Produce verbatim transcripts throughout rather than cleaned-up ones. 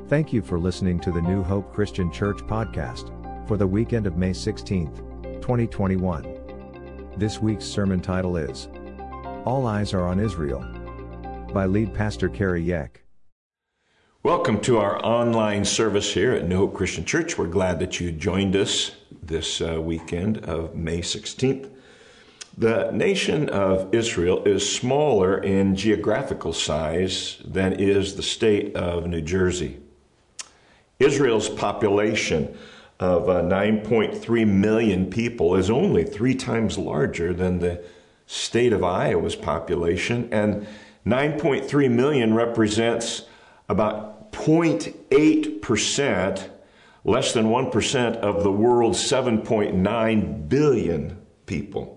Thank you for listening to the New Hope Christian Church podcast for the weekend of May sixteenth, twenty twenty-one. This week's sermon title is All Eyes Are on Israel by lead pastor Kerry Yeck. Welcome to our online service here at New Hope Christian Church. We're glad that you joined us this uh, weekend of May sixteenth. The nation of Israel is smaller in geographical size than is the state of New Jersey. Israel's population of uh, nine point three million people is only three times larger than the state of Iowa's population, and nine point three million represents about zero point eight percent, less than one percent of the world's seven point nine billion people.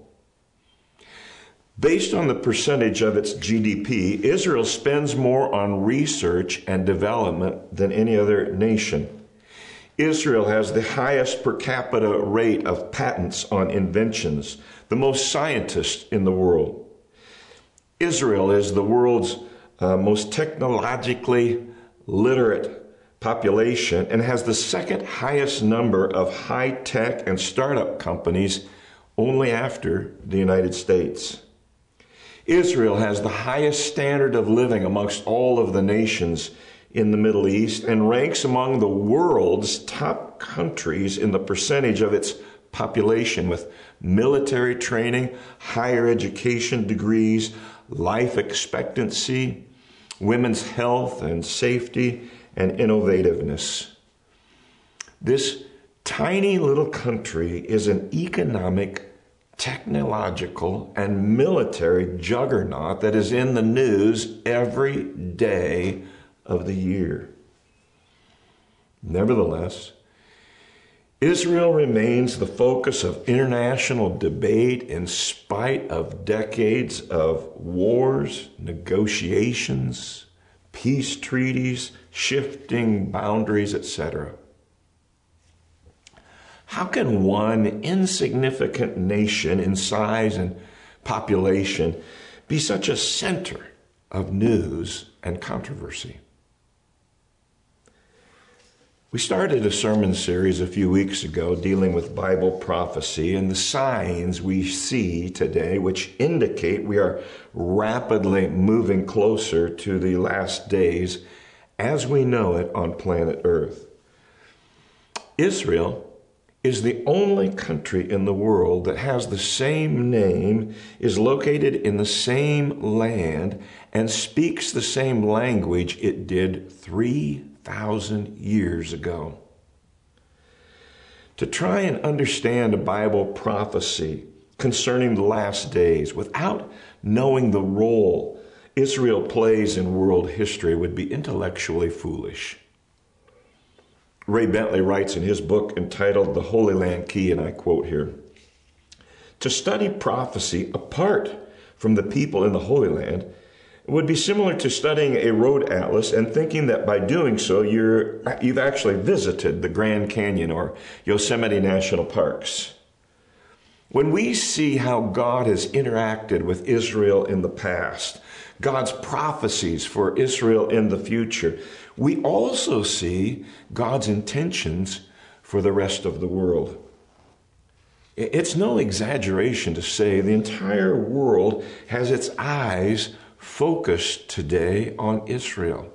Based on the percentage of its G D P, Israel spends more on research and development than any other nation. Israel has the highest per capita rate of patents on inventions, the most scientists in the world. Israel is the world's uh, most technologically literate population and has the second highest number of high-tech and startup companies, only after the United States. Israel has the highest standard of living amongst all of the nations in the Middle East and ranks among the world's top countries in the percentage of its population with military training, higher education degrees, life expectancy, women's health and safety, and innovativeness. This tiny little country is an economic, technological, and military juggernaut that is in the news every day of the year. Nevertheless, Israel remains the focus of international debate in spite of decades of wars, negotiations, peace treaties, shifting boundaries, et cetera. How can one insignificant nation in size and population be such a center of news and controversy? We started a sermon series a few weeks ago dealing with Bible prophecy and the signs we see today which indicate we are rapidly moving closer to the last days as we know it on planet Earth. Israel is the only country in the world that has the same name, is located in the same land, and speaks the same language it did three thousand years ago. To try and understand a Bible prophecy concerning the last days without knowing the role Israel plays in world history would be intellectually foolish. Ray Bentley writes in his book entitled The Holy Land Key, and I quote here, "To study prophecy apart from the people in the Holy Land would be similar to studying a road atlas and thinking that by doing so you're, you've actually visited the Grand Canyon or Yosemite National Parks. When we see how God has interacted with Israel in the past, God's prophecies for Israel in the future, we also see God's intentions for the rest of the world. It's no exaggeration to say the entire world has its eyes focused today on Israel.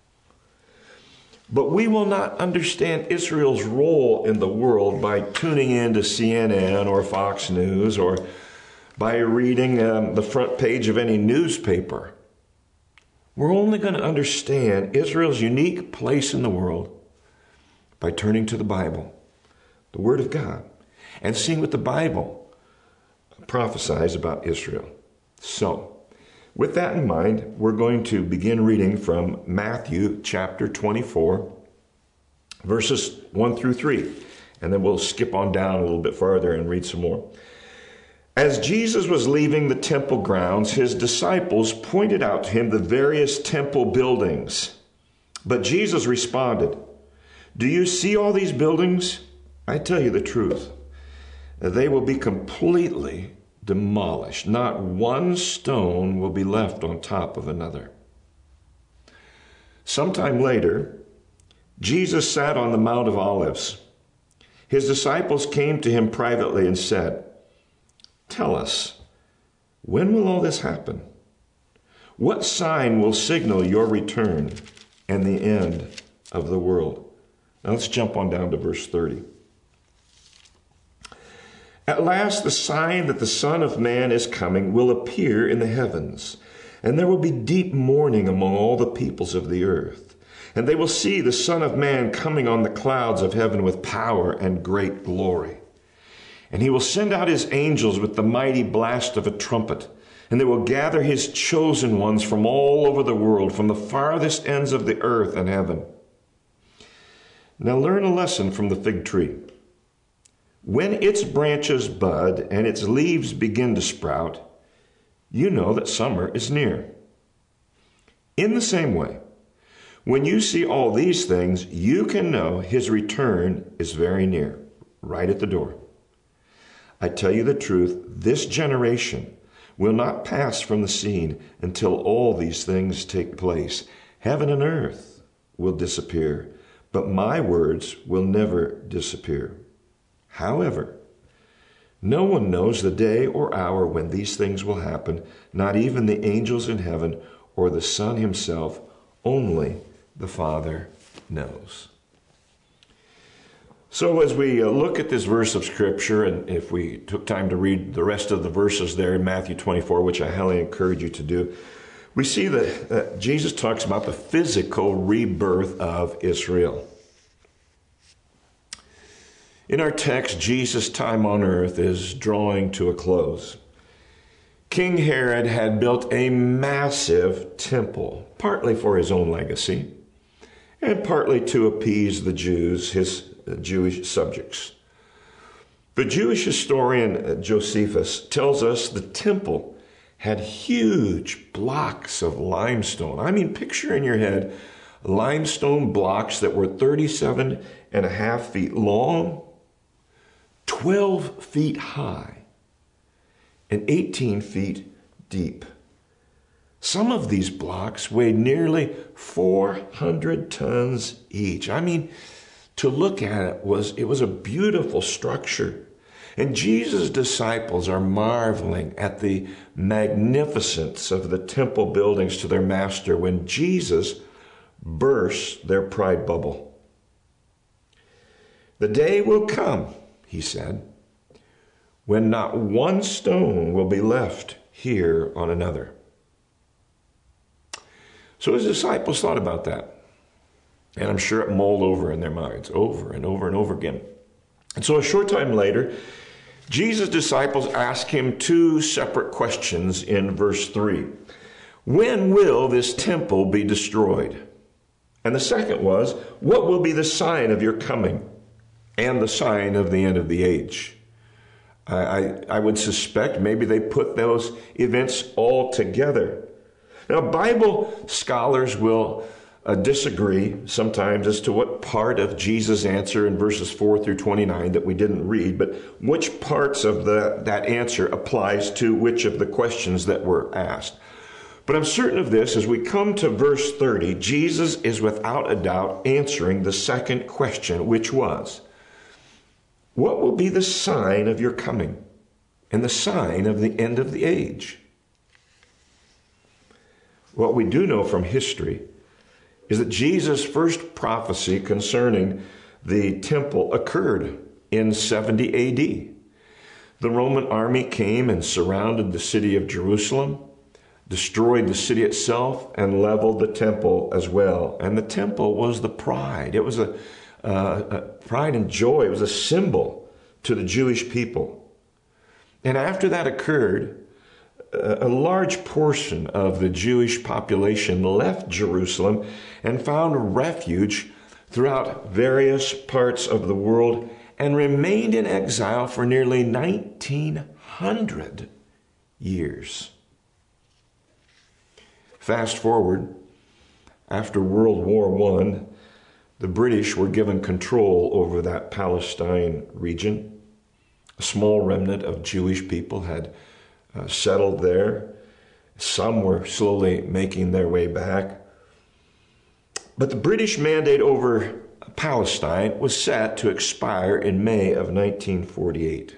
But we will not understand Israel's role in the world by tuning in to C N N or Fox News or by reading um, the front page of any newspaper. We're only going to understand Israel's unique place in the world by turning to the Bible, the Word of God, and seeing what the Bible prophesies about Israel. So, with that in mind, we're going to begin reading from Matthew chapter twenty-four, verses one through three, and then we'll skip on down a little bit farther and read some more. As Jesus was leaving the temple grounds, his disciples pointed out to him the various temple buildings. But Jesus responded, "Do you see all these buildings? I tell you the truth. They will be completely demolished. Not one stone will be left on top of another." Sometime later, Jesus sat on the Mount of Olives. His disciples came to him privately and said, "Tell us, when will all this happen? What sign will signal your return and the end of the world?" Now let's jump on down to verse thirty. "At last the sign that the Son of Man is coming will appear in the heavens, and there will be deep mourning among all the peoples of the earth. And they will see the Son of Man coming on the clouds of heaven with power and great glory. And he will send out his angels with the mighty blast of a trumpet, and they will gather his chosen ones from all over the world, from the farthest ends of the earth and heaven. Now learn a lesson from the fig tree. When its branches bud and its leaves begin to sprout, you know that summer is near. In the same way, when you see all these things, you can know his return is very near, right at the door. I tell you the truth, this generation will not pass from the scene until all these things take place. Heaven and earth will disappear, but my words will never disappear. However, no one knows the day or hour when these things will happen, not even the angels in heaven or the Son himself, only the Father knows." So as we look at this verse of Scripture, and if we took time to read the rest of the verses there in Matthew twenty-four, which I highly encourage you to do, we see that uh, Jesus talks about the physical rebirth of Israel. In our text, Jesus' time on earth is drawing to a close. King Herod had built a massive temple, partly for his own legacy, and partly to appease the Jews, his Jewish subjects. The Jewish historian Josephus tells us the temple had huge blocks of limestone. I mean, picture in your head limestone blocks that were thirty-seven and a half feet long, twelve feet high, and eighteen feet deep. Some of these blocks weighed nearly four hundred tons each. I mean, to look at it was, it was a beautiful structure. And Jesus' disciples are marveling at the magnificence of the temple buildings to their master when Jesus burst their pride bubble. "The day will come," he said, "when not one stone will be left here on another." So his disciples thought about that. And I'm sure it mulled over in their minds over and over and over again. And so a short time later, Jesus' disciples ask him two separate questions in verse three. When will this temple be destroyed? And the second was, what will be the sign of your coming and the sign of the end of the age? I, I, I would suspect maybe they put those events all together. Now, Bible scholars will uh, disagree sometimes as to what part of Jesus' answer in verses four through twenty-nine that we didn't read, but which parts of the, that answer applies to which of the questions that were asked. But I'm certain of this, as we come to verse thirty, Jesus is without a doubt answering the second question, which was, what will be the sign of your coming and the sign of the end of the age? What we do know from history is that Jesus' first prophecy concerning the temple occurred in seventy A D. The Roman army came and surrounded the city of Jerusalem, destroyed the city itself, and leveled the temple as well. And the temple was the pride. It was a, uh, a pride and joy. It was a symbol to the Jewish people. And after that occurred, a large portion of the Jewish population left Jerusalem and found refuge throughout various parts of the world and remained in exile for nearly nineteen hundred years. Fast forward, after World War One, the British were given control over that Palestine region. A small remnant of Jewish people had Uh, settled there. Some were slowly making their way back. But the British mandate over Palestine was set to expire in May of nineteen forty-eight.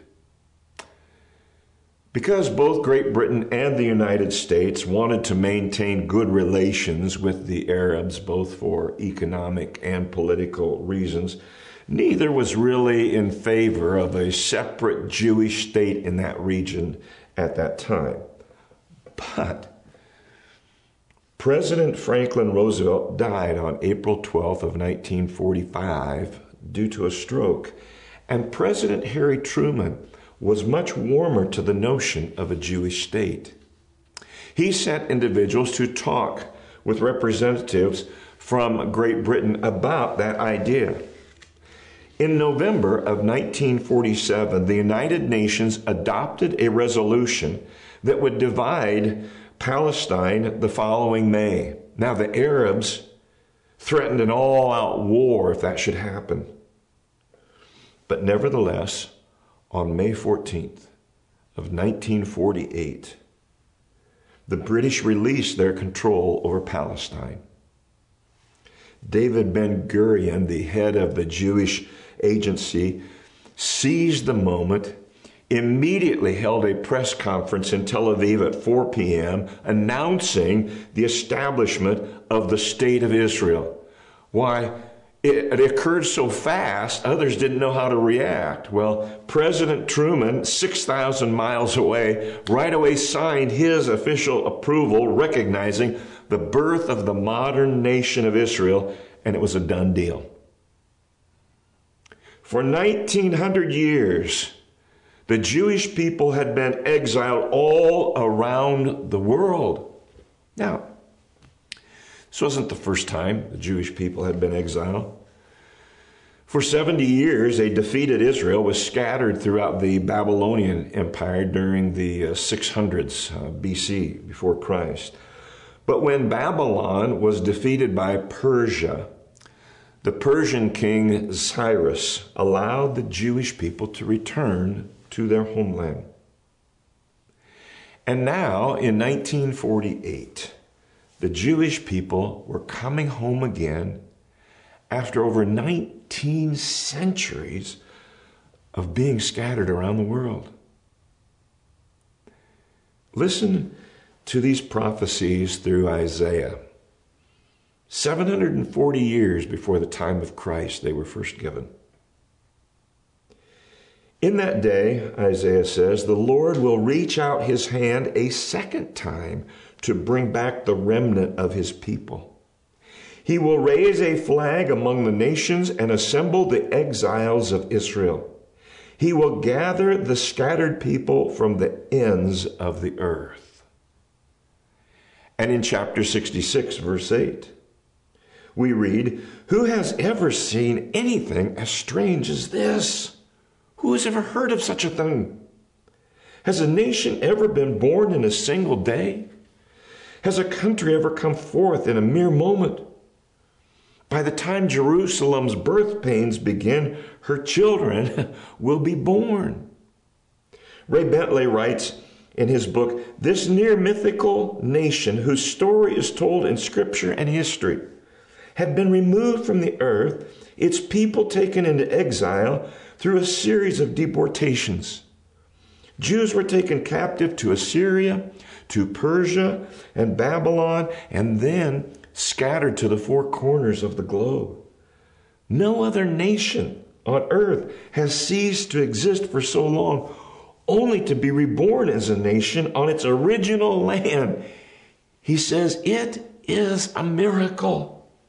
Because both Great Britain and the United States wanted to maintain good relations with the Arabs, both for economic and political reasons, neither was really in favor of a separate Jewish state in that region at that time. But President Franklin Roosevelt died on April twelfth of nineteen forty-five due to a stroke, and President Harry Truman was much warmer to the notion of a Jewish state. He sent individuals to talk with representatives from Great Britain about that idea. In November of nineteen forty-seven, the United Nations adopted a resolution that would divide Palestine the following May. Now, the Arabs threatened an all-out war if that should happen. But nevertheless, on May fourteenth of nineteen forty-eight, the British released their control over Palestine. David Ben-Gurion, the head of the Jewish Agency, seized the moment, immediately held a press conference in Tel Aviv at four p.m. announcing the establishment of the State of Israel. Why? It, it occurred so fast, others didn't know how to react. Well, President Truman, six thousand miles away, right away signed his official approval, recognizing the birth of the modern nation of Israel, and it was a done deal. For nineteen hundred years, the Jewish people had been exiled all around the world. Now, this wasn't the first time the Jewish people had been exiled. For seventy years, a defeated Israel was scattered throughout the Babylonian Empire during the uh, six hundreds uh, B C, before Christ. But when Babylon was defeated by Persia, the Persian king Cyrus allowed the Jewish people to return to their homeland. And now, in nineteen forty-eight, the Jewish people were coming home again after over nineteen centuries of being scattered around the world. Listen to these prophecies through Isaiah. seven hundred forty years before the time of Christ, they were first given. In that day, Isaiah says, the Lord will reach out his hand a second time to bring back the remnant of his people. He will raise a flag among the nations and assemble the exiles of Israel. He will gather the scattered people from the ends of the earth. And in chapter sixty-six, verse eight, we read, who has ever seen anything as strange as this? Who has ever heard of such a thing? Has a nation ever been born in a single day? Has a country ever come forth in a mere moment? By the time Jerusalem's birth pains begin, her children will be born. Ray Bentley writes in his book, this near mythical nation whose story is told in scripture and history had been removed from the earth, its people taken into exile through a series of deportations. Jews were taken captive to Assyria, to Persia and Babylon, and then scattered to the four corners of the globe. No other nation on earth has ceased to exist for so long, only to be reborn as a nation on its original land. He says it is a miracle.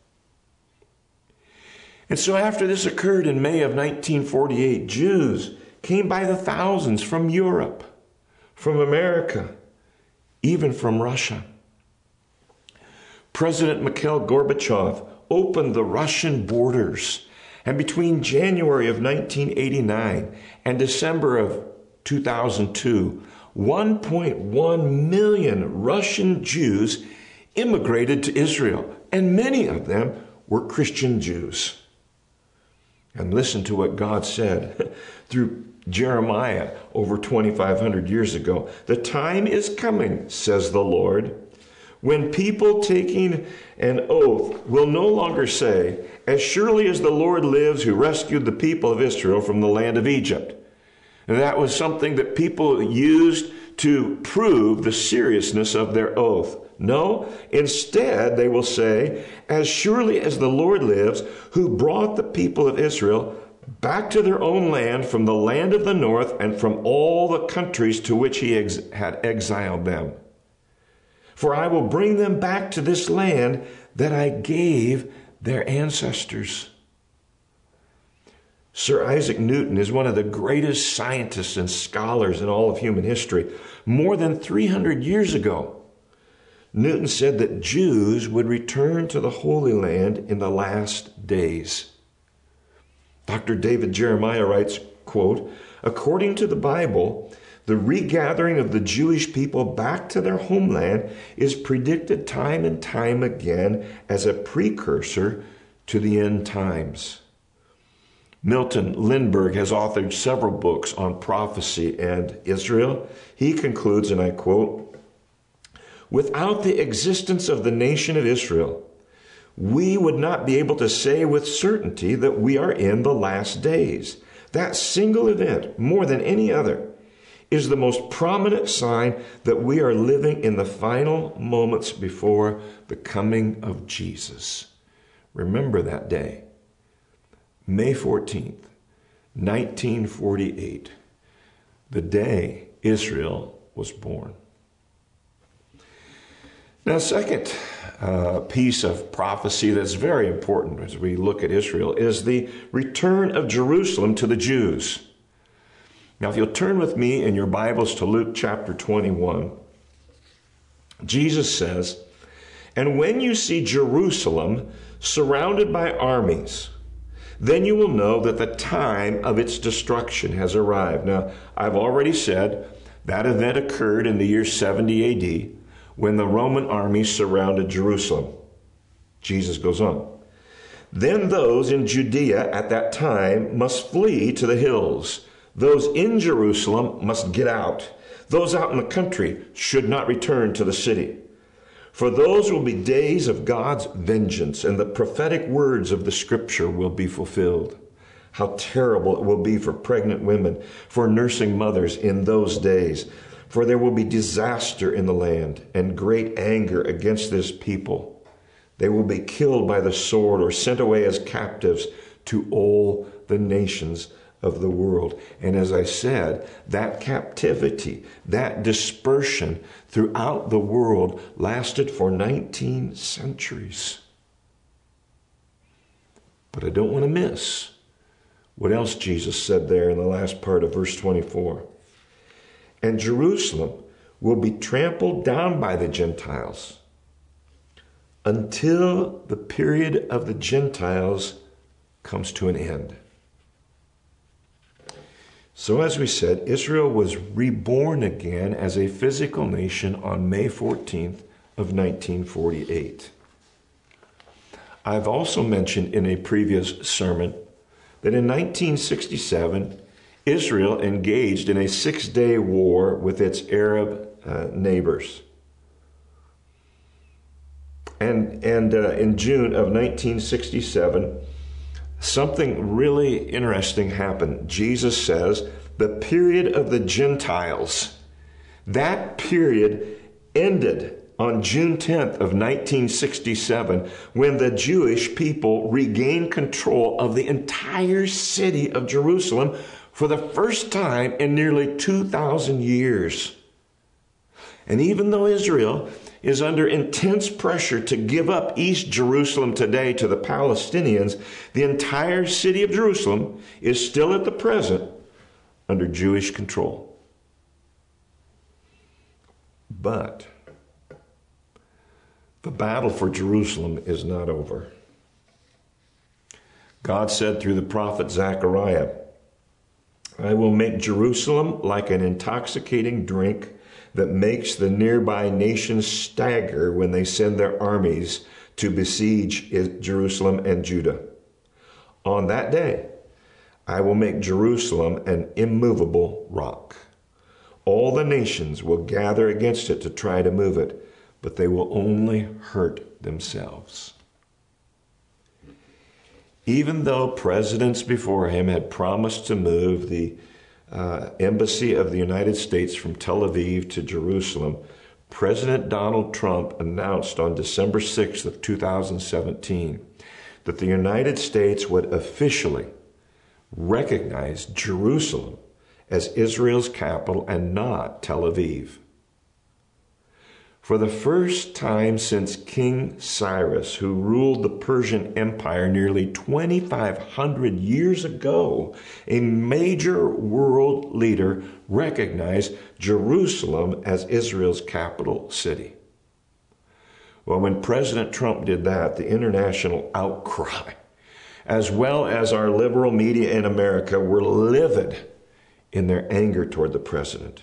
And so after this occurred in May of nineteen forty-eight, Jews came by the thousands from Europe, from America, even from Russia. President Mikhail Gorbachev opened the Russian borders, and between January of nineteen eighty-nine and December of two thousand two, one point one million Russian Jews immigrated to Israel, and many of them were Christian Jews. And listen to what God said through Jeremiah over twenty-five hundred years ago. The time is coming, says the Lord, when people taking an oath will no longer say, "As surely as the Lord lives who rescued the people of Israel from the land of Egypt." And that was something that people used to prove the seriousness of their oath. No, instead they will say, "As surely as the Lord lives, who brought the people of Israel back to their own land from the land of the north and from all the countries to which he ex- had exiled them. For I will bring them back to this land that I gave their ancestors." Sir Isaac Newton is one of the greatest scientists and scholars in all of human history. More than three hundred years ago, Newton said that Jews would return to the Holy Land in the last days. Doctor David Jeremiah writes, quote, "According to the Bible, the regathering of the Jewish people back to their homeland is predicted time and time again as a precursor to the end times." Milton Lindbergh has authored several books on prophecy and Israel. He concludes, and I quote, "Without the existence of the nation of Israel, we would not be able to say with certainty that we are in the last days. That single event, more than any other, is the most prominent sign that we are living in the final moments before the coming of Jesus." Remember that day, May fourteenth, nineteen forty-eight, the day Israel was born. Now, second uh, piece of prophecy that's very important as we look at Israel is the return of Jerusalem to the Jews. Now, if you'll turn with me in your Bibles to Luke chapter twenty-one, Jesus says, "And when you see Jerusalem surrounded by armies, then you will know that the time of its destruction has arrived." Now, I've already said that event occurred in the year seventy A D when the Roman army surrounded Jerusalem. Jesus goes on, "Then those in Judea at that time must flee to the hills. Those in Jerusalem must get out. Those out in the country should not return to the city. For those will be days of God's vengeance, and the prophetic words of the scripture will be fulfilled. How terrible it will be for pregnant women, for nursing mothers in those days. For there will be disaster in the land and great anger against this people. They will be killed by the sword or sent away as captives to all the nations of the world." And as I said, that captivity, that dispersion throughout the world lasted for nineteen centuries. But I don't want to miss what else Jesus said there in the last part of verse twenty-four. "And Jerusalem will be trampled down by the Gentiles until the period of the Gentiles comes to an end." So as we said, Israel was reborn again as a physical nation on May fourteenth of nineteen forty-eight. I've also mentioned in a previous sermon that in nineteen sixty-seven, Israel engaged in a six-day war with its Arab uh, neighbors. And, and uh, in June of nineteen sixty-seven, something really interesting happened. Jesus says the period of the Gentiles, that period ended on June tenth of nineteen sixty-seven, when the Jewish people regained control of the entire city of Jerusalem for the first time in nearly two thousand years. And even though Israel is under intense pressure to give up East Jerusalem today to the Palestinians, the entire city of Jerusalem is still at the present under Jewish control. But the battle for Jerusalem is not over. God said through the prophet Zechariah, "I will make Jerusalem like an intoxicating drink that makes the nearby nations stagger when they send their armies to besiege Jerusalem and Judah. On that day, I will make Jerusalem an immovable rock. All the nations will gather against it to try to move it, but they will only hurt themselves. Even though presidents before him had promised to move the uh, embassy of the United States from Tel Aviv to Jerusalem, President Donald Trump announced on December sixth of two thousand seventeen that the United States would officially recognize Jerusalem as Israel's capital and not Tel Aviv. For the first time since King Cyrus, who ruled the Persian Empire nearly twenty-five hundred years ago, a major world leader recognized Jerusalem as Israel's capital city. Well, when President Trump did that, the international outcry, as well as our liberal media in America, were livid in their anger toward the president.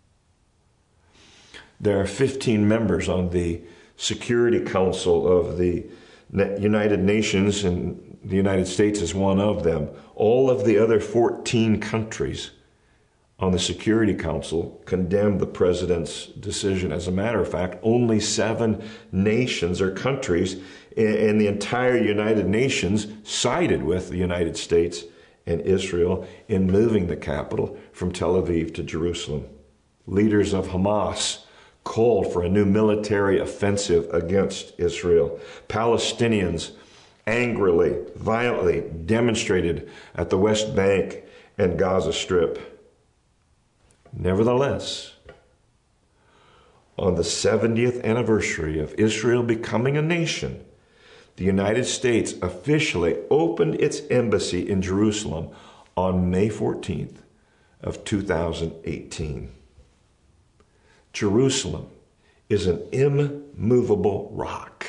There are fifteen members on the Security Council of the United Nations, and the United States is one of them. All of the other fourteen countries on the Security Council condemned the president's decision. As a matter of fact, only seven nations or countries in the entire United Nations sided with the United States and Israel in moving the capital from Tel Aviv to Jerusalem. Leaders of Hamas called for a new military offensive against Israel. Palestinians angrily, violently demonstrated at the West Bank and Gaza Strip. Nevertheless, on the seventieth anniversary of Israel becoming a nation, the United States officially opened its embassy in Jerusalem on May fourteenth of two thousand eighteen. Jerusalem is an immovable rock.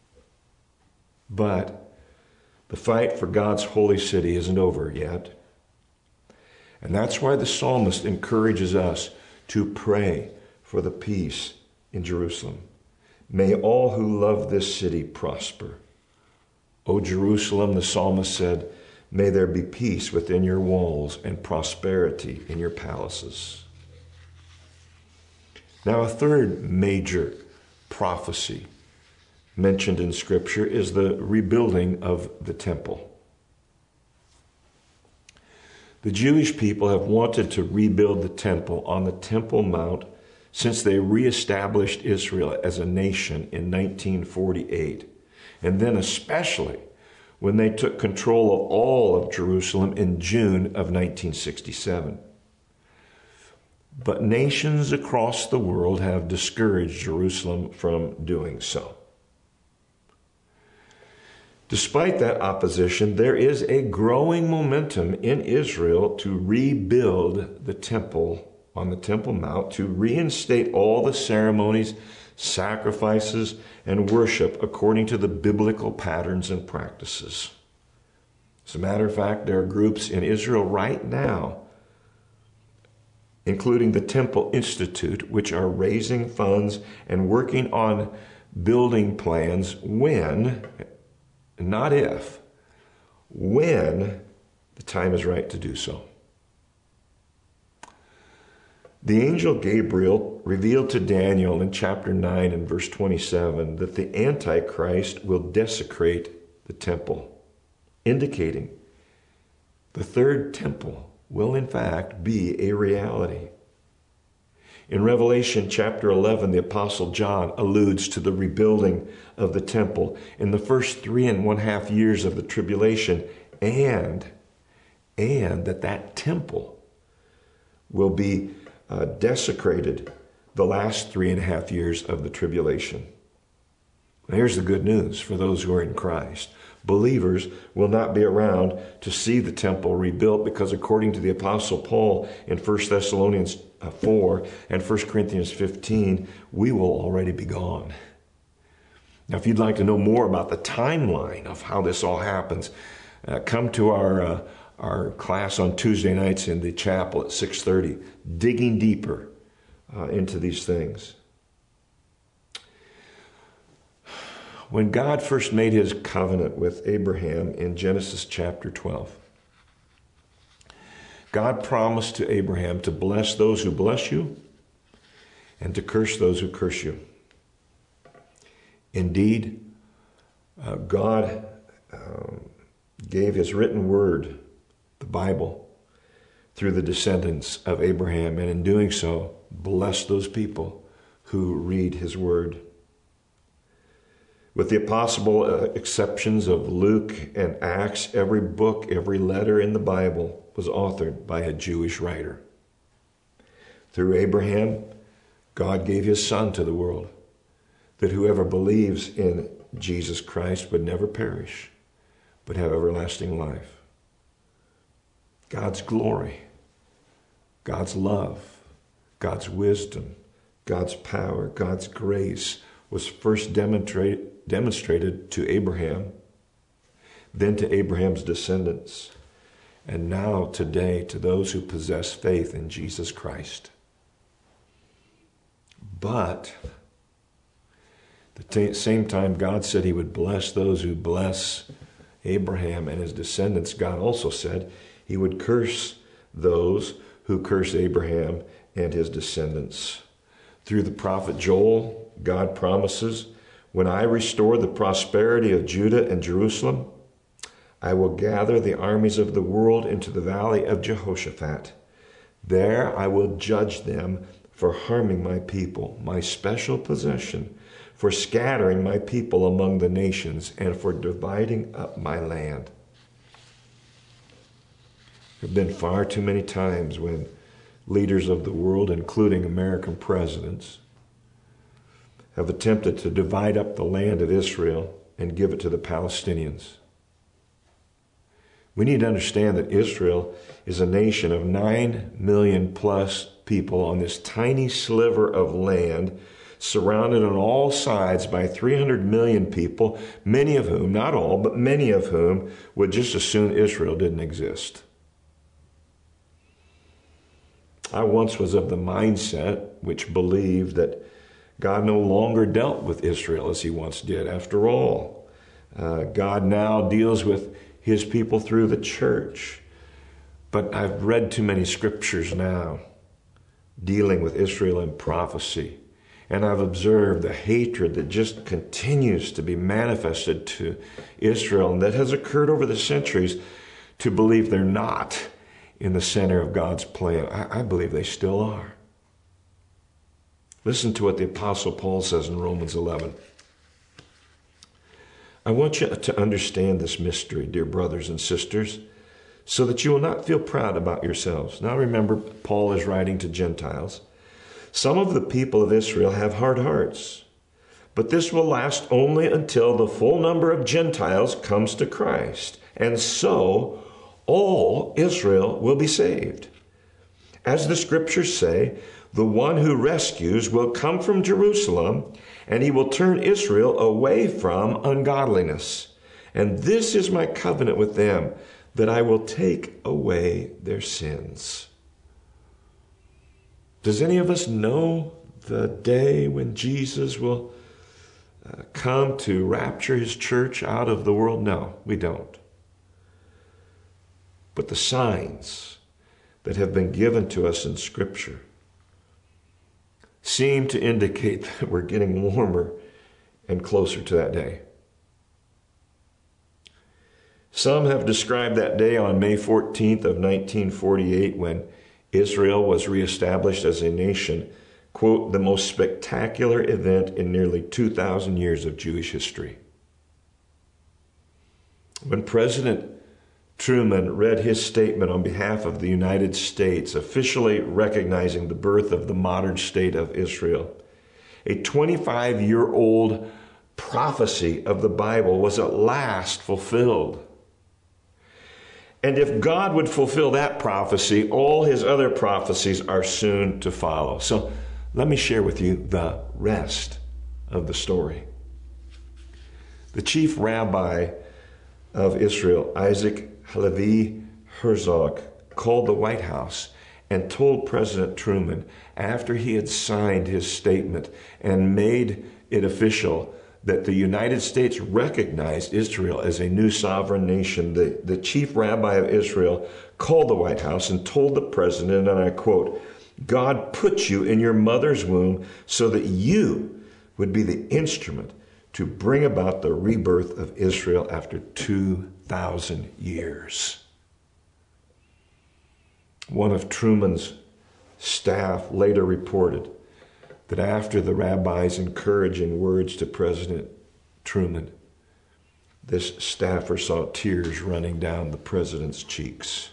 But the fight for God's holy city isn't over yet. And that's why the psalmist encourages us to pray for the peace in Jerusalem. May all who love this city prosper. O Jerusalem, the psalmist said, may there be peace within your walls and prosperity in your palaces. Now, a third major prophecy mentioned in Scripture is the rebuilding of the temple. The Jewish people have wanted to rebuild the temple on the Temple Mount since they reestablished Israel as a nation in nineteen forty-eight, and then especially when they took control of all of Jerusalem in June of nineteen sixty-seven. But nations across the world have discouraged Jerusalem from doing so. Despite that opposition, there is a growing momentum in Israel to rebuild the temple on the Temple Mount, to reinstate all the ceremonies, sacrifices, and worship according to the biblical patterns and practices. As a matter of fact, there are groups in Israel right now, including the Temple Institute, which are raising funds and working on building plans when, not if, when the time is right to do so. The angel Gabriel revealed to Daniel in chapter nine and verse twenty-seven that the Antichrist will desecrate the temple, indicating the third temple will in fact be a reality. In Revelation chapter eleven, the Apostle John alludes to the rebuilding of the temple in the first three and one half years of the tribulation, and, and that that temple will be uh, desecrated the last three and a half years of the tribulation. Here's the good news for those who are in Christ. Believers will not be around to see the temple rebuilt because according to the Apostle Paul in First Thessalonians four and First Corinthians fifteen, we will already be gone. Now, if you'd like to know more about the timeline of how this all happens, uh, come to our uh, our class on Tuesday nights in the chapel at six thirty, digging deeper uh, into these things. When God first made his covenant with Abraham in Genesis chapter twelve, God promised to Abraham to bless those who bless you and to curse those who curse you. Indeed, uh, God um, gave his written word, the Bible, through the descendants of Abraham, and in doing so, blessed those people who read his word. With the possible uh, exceptions of Luke and Acts, every book, every letter in the Bible was authored by a Jewish writer. Through Abraham, God gave his son to the world, that whoever believes in Jesus Christ would never perish, but have everlasting life. God's glory, God's love, God's wisdom, God's power, God's grace was first demonstrated demonstrated to Abraham, then to Abraham's descendants, and now today to those who possess faith in Jesus Christ. But at the t- same time God said he would bless those who bless Abraham and his descendants, God also said he would curse those who curse Abraham and his descendants. Through the prophet Joel, God promises, when I restore the prosperity of Judah and Jerusalem, I will gather the armies of the world into the valley of Jehoshaphat. There I will judge them for harming my people, my special possession, for scattering my people among the nations, and for dividing up my land. There have been far too many times when leaders of the world, including American presidents, have attempted to divide up the land of Israel and give it to the Palestinians. We need to understand that Israel is a nation of nine million plus people on this tiny sliver of land, surrounded on all sides by three hundred million people, many of whom, not all, but many of whom would just as soon Israel didn't exist. I once was of the mindset which believed that God no longer dealt with Israel as he once did. After all, uh, God now deals with his people through the church. But I've read too many scriptures now dealing with Israel in prophecy. And I've observed the hatred that just continues to be manifested to Israel and that has occurred over the centuries to believe they're not in the center of God's plan. I, I believe they still are. Listen to what the Apostle Paul says in Romans eleven. I want you to understand this mystery, dear brothers and sisters, so that you will not feel proud about yourselves. Now remember, Paul is writing to Gentiles. Some of the people of Israel have hard hearts, but this will last only until the full number of Gentiles comes to Christ, and so all Israel will be saved. As the scriptures say, the one who rescues will come from Jerusalem, and he will turn Israel away from ungodliness. And this is my covenant with them, that I will take away their sins. Does any of us know the day when Jesus will uh, come to rapture his church out of the world? No, we don't. But the signs that have been given to us in Scripture seem to indicate that we're getting warmer and closer to that day. Some have described that day on May fourteenth of nineteen forty-eight, when Israel was reestablished as a nation, quote, the most spectacular event in nearly two thousand years of Jewish history. When President Truman read his statement on behalf of the United States, officially recognizing the birth of the modern state of Israel, a twenty-five-year-old prophecy of the Bible was at last fulfilled. And if God would fulfill that prophecy, all his other prophecies are soon to follow. So let me share with you the rest of the story. The chief rabbi of Israel, Isaac Halevi Herzog, called the White House and told President Truman, after he had signed his statement and made it official that the United States recognized Israel as a new sovereign nation, the, the chief rabbi of Israel called the White House and told the president, and I quote, God put you in your mother's womb so that you would be the instrument to bring about the rebirth of Israel after two thousand years. One of Truman's staff later reported that after the rabbi's encouraging words to President Truman, this staffer saw tears running down the president's cheeks.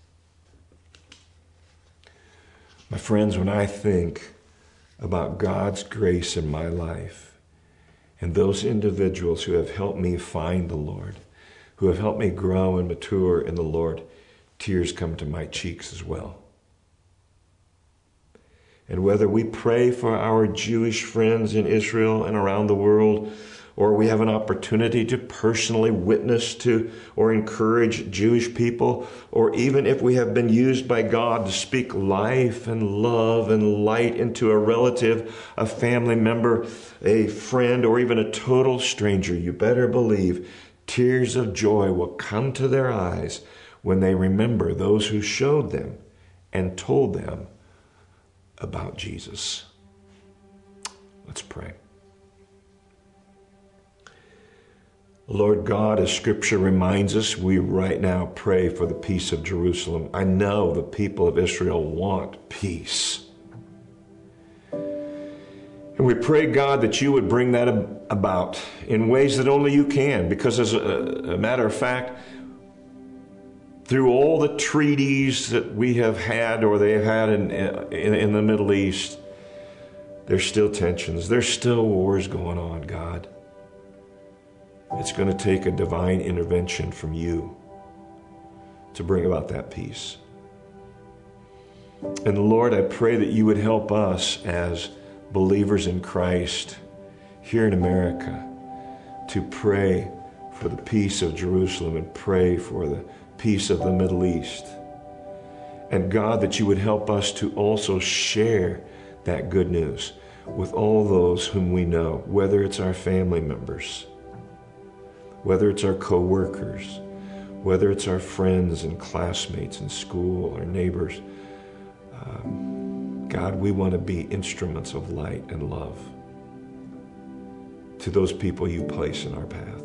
My friends, when I think about God's grace in my life and those individuals who have helped me find the Lord, who have helped me grow and mature in the Lord, tears come to my cheeks as well. And whether we pray for our Jewish friends in Israel and around the world, or we have an opportunity to personally witness to or encourage Jewish people, or even if we have been used by God to speak life and love and light into a relative, a family member, a friend, or even a total stranger, you better believe tears of joy will come to their eyes when they remember those who showed them and told them about Jesus. Let's pray. Lord God, as Scripture reminds us, we right now pray for the peace of Jerusalem. I know the people of Israel want peace. And we pray, God, that you would bring that about in ways that only you can, because as a, a matter of fact, through all the treaties that we have had or they have had in, in, in the Middle East, there's still tensions. There's still wars going on, God. It's going to take a divine intervention from you to bring about that peace. And Lord, I pray that you would help us as believers in Christ here in America to pray for the peace of Jerusalem and pray for the peace of the Middle East. And God, that you would help us to also share that good news with all those whom we know, whether it's our family members, whether it's our co-workers, whether it's our friends and classmates in school or neighbors. Um, God, we want to be instruments of light and love to those people you place in our path.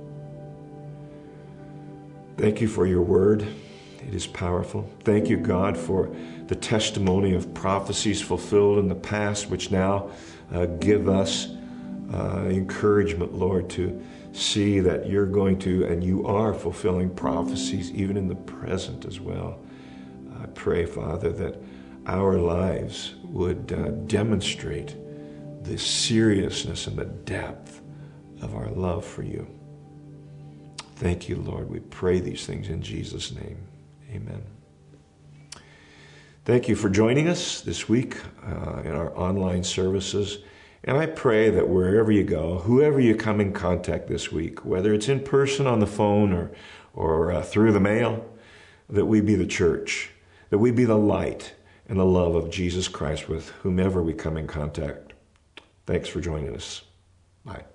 Thank you for your word. It is powerful. Thank you, God, for the testimony of prophecies fulfilled in the past, which now uh, give us uh, encouragement, Lord, to see that you're going to, and you are fulfilling prophecies even in the present as well. I pray, Father, that our lives would uh, demonstrate the seriousness and the depth of our love for you. Thank you, Lord. We pray these things in Jesus' name. Amen. Thank you for joining us this week uh, in our online services. And I pray that wherever you go, whoever you come in contact this week, whether it's in person, on the phone, or, or uh, through the mail, that we be the church, that we be the light and the love of Jesus Christ with whomever we come in contact. Thanks for joining us. Bye.